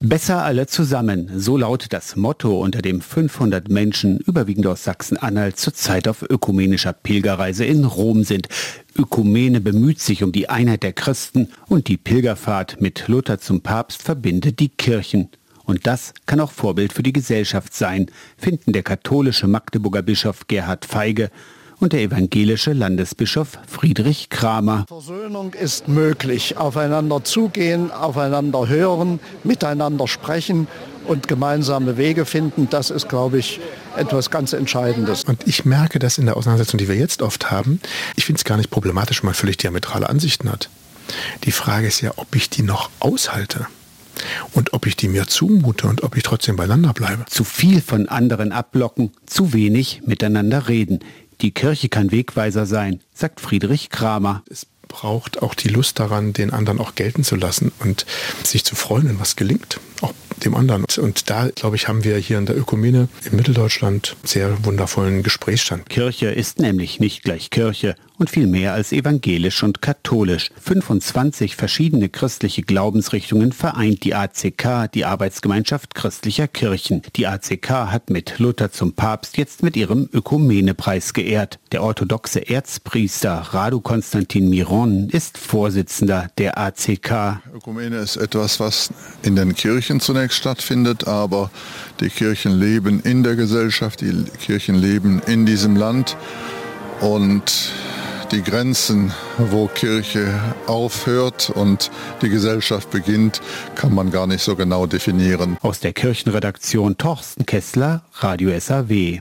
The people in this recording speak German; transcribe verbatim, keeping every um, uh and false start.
Besser alle zusammen, so lautet das Motto, unter dem fünfhundert Menschen, überwiegend aus Sachsen-Anhalt, zurzeit auf ökumenischer Pilgerreise in Rom sind. Ökumene bemüht sich um die Einheit der Christen und die Pilgerfahrt mit Luther zum Papst verbindet die Kirchen. Und das kann auch Vorbild für die Gesellschaft sein, finden der katholische Magdeburger Bischof Gerhard Feige und der evangelische Landesbischof Friedrich Kramer. Versöhnung ist möglich. Aufeinander zugehen, aufeinander hören, miteinander sprechen und gemeinsame Wege finden, das ist, glaube ich, etwas ganz Entscheidendes. Und ich merke das in der Auseinandersetzung, die wir jetzt oft haben. Ich finde es gar nicht problematisch, wenn man völlig diametrale Ansichten hat. Die Frage ist ja, ob ich die noch aushalte. Und ob ich die mir zumute und ob ich trotzdem beieinander bleibe. Zu viel von anderen abblocken, zu wenig miteinander reden. Die Kirche kann Wegweiser sein, sagt Friedrich Kramer. Es braucht auch die Lust daran, den anderen auch gelten zu lassen und sich zu freuen, wenn was gelingt, auch dem anderen. Und da, glaube ich, haben wir hier in der Ökumene in Mitteldeutschland sehr wundervollen Gesprächsstand. Kirche ist nämlich nicht gleich Kirche und viel mehr als evangelisch und katholisch. fünfundzwanzig verschiedene christliche Glaubensrichtungen vereint die A C K, die Arbeitsgemeinschaft christlicher Kirchen. Die A C K hat mit Luther zum Papst jetzt mit ihrem Ökumenepreis geehrt. Der orthodoxe Erzpriester Radu Konstantin Miron ist Vorsitzender der A C K. Ökumene ist etwas, was in den Kirchen zunächst stattfindet, aber die Kirchen leben in der Gesellschaft, die Kirchen leben in diesem Land und die Grenzen, wo Kirche aufhört und die Gesellschaft beginnt, kann man gar nicht so genau definieren. Aus der Kirchenredaktion Torsten Kessler, Radio S A W.